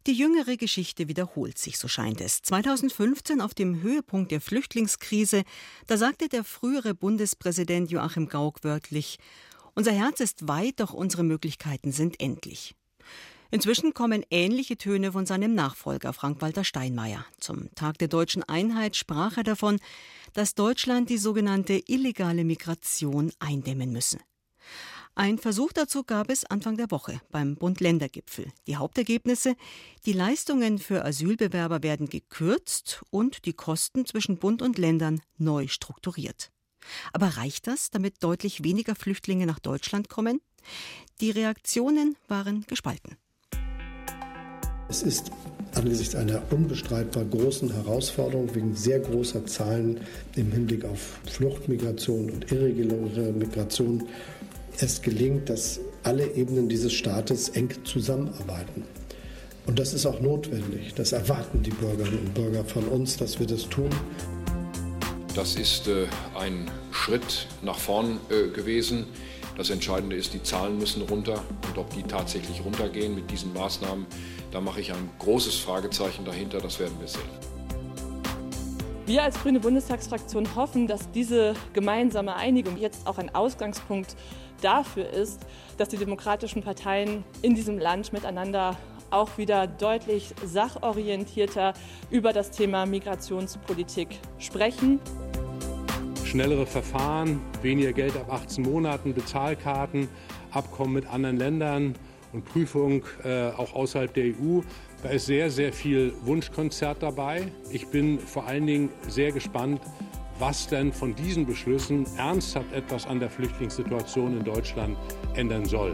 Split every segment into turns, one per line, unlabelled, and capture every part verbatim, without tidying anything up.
Die jüngere Geschichte wiederholt sich, so scheint es. zweitausendfünfzehn, auf dem Höhepunkt der Flüchtlingskrise, da sagte der frühere Bundespräsident Joachim Gauck wörtlich: Unser Herz ist weit, doch unsere Möglichkeiten sind endlich. Inzwischen kommen ähnliche Töne von seinem Nachfolger Frank-Walter Steinmeier. Zum Tag der deutschen Einheit sprach er davon, dass Deutschland die sogenannte illegale Migration eindämmen müsse. Ein Versuch dazu gab es Anfang der Woche beim Bund-Länder-Gipfel. Die Hauptergebnisse: Die Leistungen für Asylbewerber werden gekürzt und die Kosten zwischen Bund und Ländern neu strukturiert. Aber reicht das, damit deutlich weniger Flüchtlinge nach Deutschland kommen? Die Reaktionen waren gespalten.
Es ist angesichts einer unbestreitbar großen Herausforderung wegen sehr großer Zahlen im Hinblick auf Fluchtmigration und irreguläre Migration es gelingt, dass alle Ebenen dieses Staates eng zusammenarbeiten. Und das ist auch notwendig. Das erwarten die Bürgerinnen und Bürger von uns, dass wir das tun.
Das ist äh, ein Schritt nach vorn äh, gewesen. Das Entscheidende ist, die Zahlen müssen runter. Und ob die tatsächlich runtergehen mit diesen Maßnahmen, da mache ich ein großes Fragezeichen dahinter. Das werden wir sehen.
Wir als Grüne Bundestagsfraktion hoffen, dass diese gemeinsame Einigung jetzt auch ein Ausgangspunkt dafür ist, dass die demokratischen Parteien in diesem Land miteinander auch wieder deutlich sachorientierter über das Thema Migrationspolitik sprechen.
Schnellere Verfahren, weniger Geld ab achtzehn Monaten, Bezahlkarten, Abkommen mit anderen Ländern und Prüfung äh, auch außerhalb der E U. Da ist sehr, sehr viel Wunschkonzert dabei. Ich bin vor allen Dingen sehr gespannt, was denn von diesen Beschlüssen ernsthaft etwas an der Flüchtlingssituation in Deutschland ändern soll.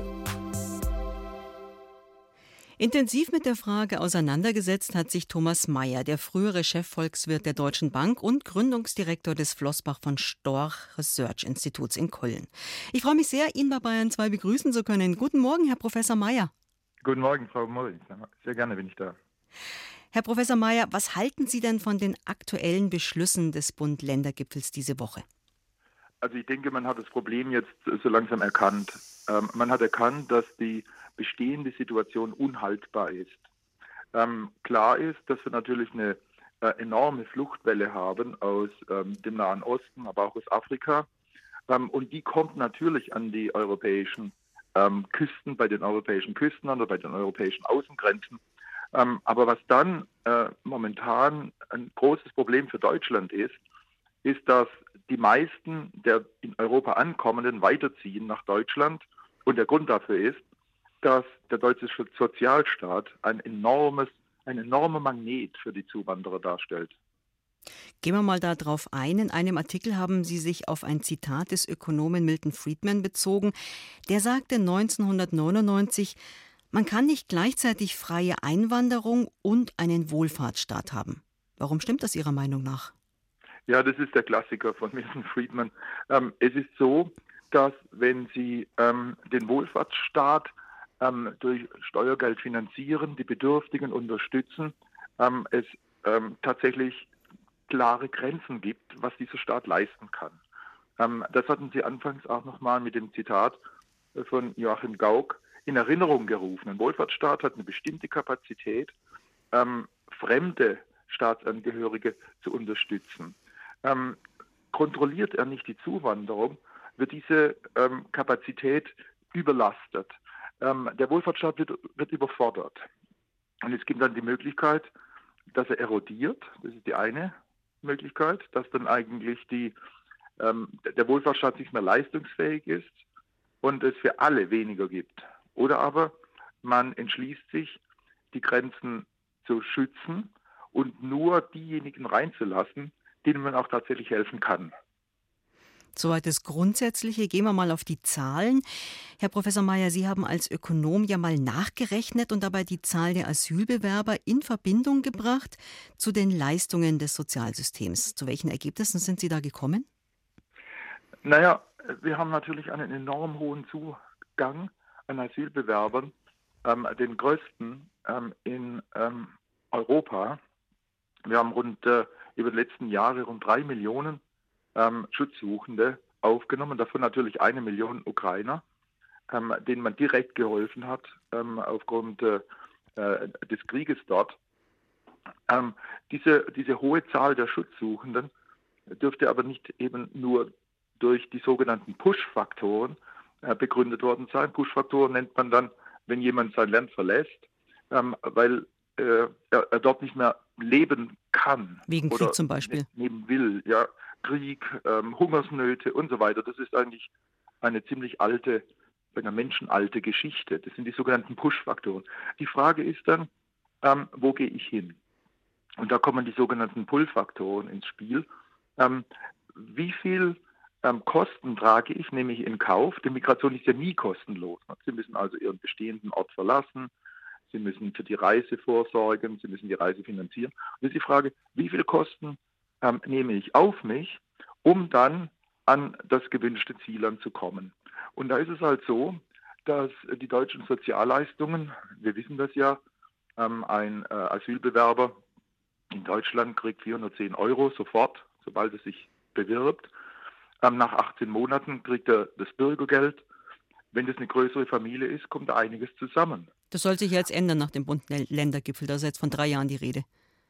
Intensiv mit der Frage auseinandergesetzt hat sich Thomas Mayer, der frühere Chefvolkswirt der Deutschen Bank und Gründungsdirektor des Flossbach von Storch Research Instituts in Köln. Ich freue mich sehr, ihn bei Bayern zwei begrüßen zu können. Guten Morgen, Herr Professor Mayer.
Guten Morgen, Frau Moll. Sehr gerne bin ich da.
Herr Professor Mayer, was halten Sie denn von den aktuellen Beschlüssen des Bund-Länder-Gipfels diese Woche?
Also ich denke, man hat das Problem jetzt so langsam erkannt. Ähm, man hat erkannt, dass die bestehende Situation unhaltbar ist. Ähm, klar ist, dass wir natürlich eine äh, enorme Fluchtwelle haben aus ähm, dem Nahen Osten, aber auch aus Afrika. Ähm, und die kommt natürlich an die europäischen ähm, Küsten, bei den europäischen Küsten oder bei den europäischen Außengrenzen. Ähm, aber was dann äh, momentan ein großes Problem für Deutschland ist, ist, dass die meisten der in Europa ankommenden weiterziehen nach Deutschland. Und der Grund dafür ist, dass der deutsche Sozialstaat ein enormes, ein enormer Magnet für die Zuwanderer darstellt.
Gehen wir mal darauf ein. In einem Artikel haben Sie sich auf ein Zitat des Ökonomen Milton Friedman bezogen. Der sagte neunzehnhundertneunundneunzig, man kann nicht gleichzeitig freie Einwanderung und einen Wohlfahrtsstaat haben. Warum stimmt das Ihrer Meinung nach?
Ja, das ist der Klassiker von Milton Friedman. Ähm, es ist so, dass wenn Sie ähm, den Wohlfahrtsstaat ähm, durch Steuergeld finanzieren, die Bedürftigen unterstützen, ähm, es ähm, tatsächlich klare Grenzen gibt, was dieser Staat leisten kann. Ähm, das hatten Sie anfangs auch nochmal mit dem Zitat von Joachim Gauck in Erinnerung gerufen. Ein Wohlfahrtsstaat hat eine bestimmte Kapazität, ähm, fremde Staatsangehörige zu unterstützen. Ähm, kontrolliert er nicht die Zuwanderung, wird diese ähm, Kapazität überlastet. Ähm, der Wohlfahrtsstaat wird, wird überfordert. Und es gibt dann die Möglichkeit, dass er erodiert. Das ist die eine Möglichkeit, dass dann eigentlich die, ähm, der Wohlfahrtsstaat nicht mehr leistungsfähig ist und es für alle weniger gibt. Oder aber man entschließt sich, die Grenzen zu schützen und nur diejenigen reinzulassen, denen man auch tatsächlich helfen kann.
Soweit das Grundsätzliche. Gehen wir mal auf die Zahlen. Herr Professor Mayer, Sie haben als Ökonom ja mal nachgerechnet und dabei die Zahl der Asylbewerber in Verbindung gebracht zu den Leistungen des Sozialsystems. Zu welchen Ergebnissen sind Sie da gekommen?
Naja, wir haben natürlich einen enorm hohen Zugang an Asylbewerbern, ähm, den größten ähm, in ähm, Europa. Wir haben rund äh, über die letzten Jahre rund drei Millionen ähm, Schutzsuchende aufgenommen, davon natürlich eine Million Ukrainer, ähm, denen man direkt geholfen hat, ähm, aufgrund äh, äh, des Krieges dort. Ähm, diese, diese hohe Zahl der Schutzsuchenden dürfte aber nicht eben nur durch die sogenannten Push-Faktoren äh, begründet worden sein. Push-Faktoren nennt man dann, wenn jemand sein Land verlässt, ähm, weil äh, er, er dort nicht mehr leben kann.
Wegen Krieg
oder
zum Beispiel.
Leben will. Ja, Krieg, ähm, Hungersnöte und so weiter. Das ist eigentlich eine ziemlich alte, eine menschenalte Geschichte. Das sind die sogenannten Push-Faktoren. Die Frage ist dann, ähm, wo gehe ich hin? Und da kommen die sogenannten Pull-Faktoren ins Spiel. Ähm, wie viel ähm, Kosten trage ich, nehme ich in Kauf? Die Migration ist ja nie kostenlos. Sie müssen also Ihren bestehenden Ort verlassen. Sie müssen für die Reise vorsorgen. Sie müssen die Reise finanzieren. Und jetzt die Frage, wie viel Kosten ähm, nehme ich auf mich, um dann an das gewünschte Ziel anzukommen? Und da ist es halt so, dass die deutschen Sozialleistungen, wir wissen das ja, ähm, ein äh, Asylbewerber in Deutschland kriegt vierhundertzehn Euro sofort, sobald er sich bewirbt. Ähm, nach achtzehn Monaten kriegt er das Bürgergeld. Wenn das eine größere Familie ist, kommt da einiges zusammen.
Das soll sich jetzt ändern nach dem Bund-Länder-Gipfel. Da ist jetzt von drei Jahren die Rede.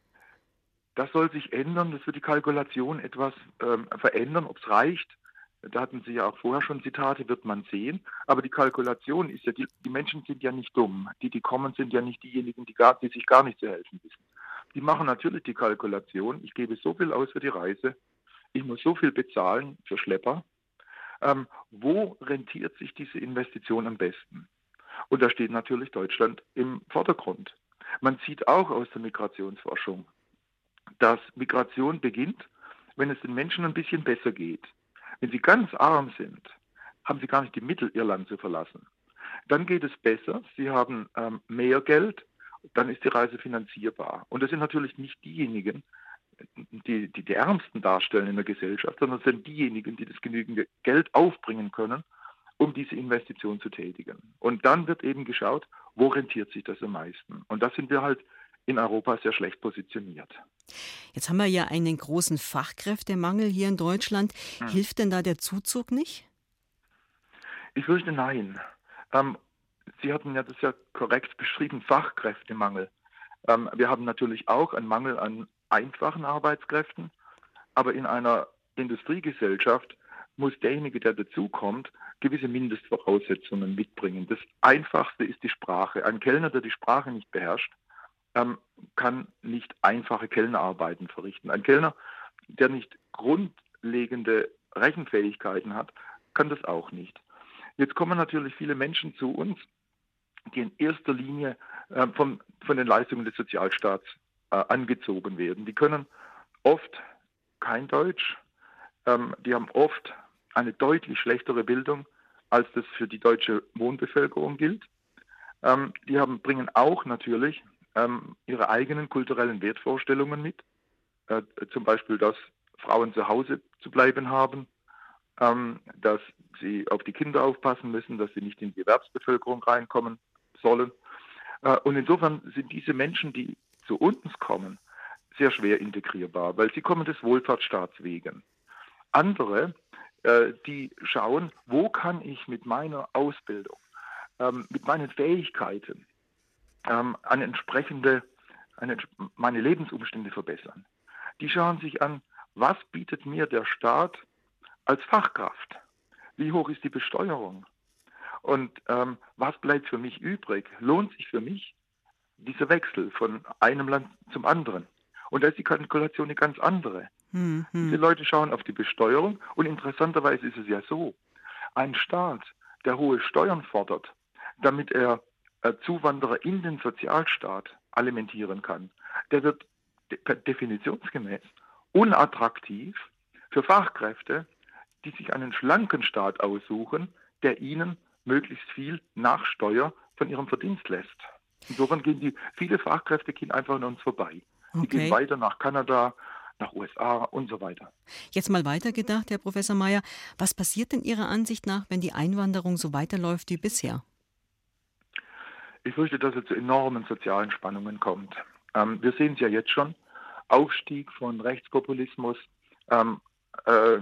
Das soll sich ändern. Das wird die Kalkulation etwas ähm, verändern. Ob es reicht, da hatten Sie ja auch vorher schon Zitate, wird man sehen. Aber die Kalkulation ist ja, die, die Menschen sind ja nicht dumm. Die, die kommen, sind ja nicht diejenigen, die, gar, die sich gar nicht zu helfen wissen. Die machen natürlich die Kalkulation, ich gebe so viel aus für die Reise, ich muss so viel bezahlen für Schlepper. Ähm, wo rentiert sich diese Investition am besten? Und da steht natürlich Deutschland im Vordergrund. Man sieht auch aus der Migrationsforschung, dass Migration beginnt, wenn es den Menschen ein bisschen besser geht. Wenn sie ganz arm sind, haben sie gar nicht die Mittel, ihr Land zu verlassen. Dann geht es besser, sie haben ähm, mehr Geld, dann ist die Reise finanzierbar. Und das sind natürlich nicht diejenigen, die, die die Ärmsten darstellen in der Gesellschaft, sondern es sind diejenigen, die das genügend Geld aufbringen können, um diese Investition zu tätigen. Und dann wird eben geschaut, wo rentiert sich das am meisten. Und da sind wir halt in Europa sehr schlecht positioniert.
Jetzt haben wir ja einen großen Fachkräftemangel hier in Deutschland. Hm. Hilft denn da der Zuzug nicht?
Ich fürchte nein. Ähm, Sie hatten ja das ja korrekt beschrieben, Fachkräftemangel. Ähm, wir haben natürlich auch einen Mangel an einfachen Arbeitskräften, aber in einer Industriegesellschaft muss derjenige, der dazukommt, gewisse Mindestvoraussetzungen mitbringen. Das Einfachste ist die Sprache. Ein Kellner, der die Sprache nicht beherrscht, ähm, kann nicht einfache Kellnerarbeiten verrichten. Ein Kellner, der nicht grundlegende Rechenfähigkeiten hat, kann das auch nicht. Jetzt kommen natürlich viele Menschen zu uns, die in erster Linie äh, von, von den Leistungen des Sozialstaats äh, angezogen werden. Die können oft kein Deutsch, ähm, die haben oft eine deutlich schlechtere Bildung, als das für die deutsche Wohnbevölkerung gilt. Ähm, die haben, bringen auch natürlich ähm, ihre eigenen kulturellen Wertvorstellungen mit, äh, zum Beispiel, dass Frauen zu Hause zu bleiben haben, ähm, dass sie auf die Kinder aufpassen müssen, dass sie nicht in die Erwerbsbevölkerung reinkommen sollen. Äh, und insofern sind diese Menschen, die zu uns kommen, sehr schwer integrierbar, weil sie kommen des Wohlfahrtsstaats wegen. Andere, äh, die schauen, wo kann ich mit meiner Ausbildung, ähm, mit meinen Fähigkeiten ähm, eine entsprechende, eine, meine Lebensumstände verbessern. Die schauen sich an, was bietet mir der Staat als Fachkraft? Wie hoch ist die Besteuerung? Und ähm, was bleibt für mich übrig? Lohnt sich für mich dieser Wechsel von einem Land zum anderen? Und da ist die Kalkulation eine ganz andere. Mhm. Diese Leute schauen auf die Besteuerung und interessanterweise ist es ja so, ein Staat, der hohe Steuern fordert, damit er äh, Zuwanderer in den Sozialstaat alimentieren kann, der wird de- definitionsgemäß unattraktiv für Fachkräfte, die sich einen schlanken Staat aussuchen, der ihnen möglichst viel nach Steuer von ihrem Verdienst lässt. Insofern gehen die, viele Fachkräfte gehen einfach an uns vorbei. Die
Okay.
gehen weiter nach Kanada, nach U S A und so weiter.
Jetzt mal weitergedacht, Herr Professor Mayer, was passiert denn Ihrer Ansicht nach, wenn die Einwanderung so weiterläuft wie bisher?
Ich fürchte, dass es zu enormen sozialen Spannungen kommt. Ähm, wir sehen es ja jetzt schon, Aufstieg von Rechtspopulismus, ähm, äh,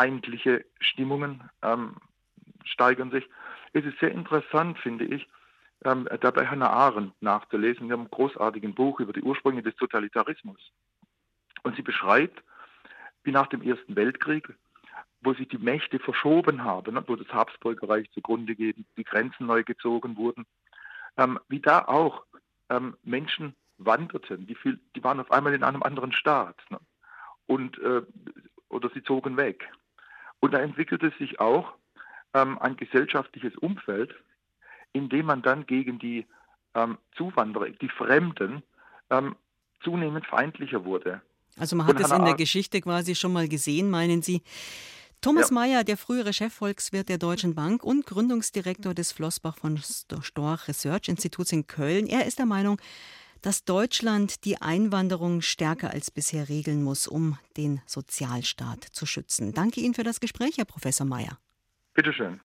zuwandererfeindliche Stimmungen ähm, steigern sich. Es ist sehr interessant, finde ich, ähm, da bei Hannah Arendt nachzulesen, in einem großartigen Buch über die Ursprünge des Totalitarismus. Und sie beschreibt, wie nach dem Ersten Weltkrieg, wo sich die Mächte verschoben haben, ne, wo das Habsburgerreich zugrunde geht, die Grenzen neu gezogen wurden, ähm, wie da auch ähm, Menschen wanderten, die, viel, die waren auf einmal in einem anderen Staat, ne, und, äh, oder sie zogen weg. Und da entwickelte sich auch ähm, ein gesellschaftliches Umfeld, in dem man dann gegen die ähm, Zuwanderer, die Fremden, ähm, zunehmend feindlicher wurde.
Also man hat
Und
es in der Geschichte quasi schon mal gesehen, meinen Sie. Thomas
Ja.
Mayer, der frühere Chefvolkswirt der Deutschen Bank und Gründungsdirektor des Flossbach von Storch Research Instituts in Köln, er ist der Meinung, dass Deutschland die Einwanderung stärker als bisher regeln muss, um den Sozialstaat zu schützen. Danke Ihnen für das Gespräch, Herr Professor Mayer.
Bitte schön.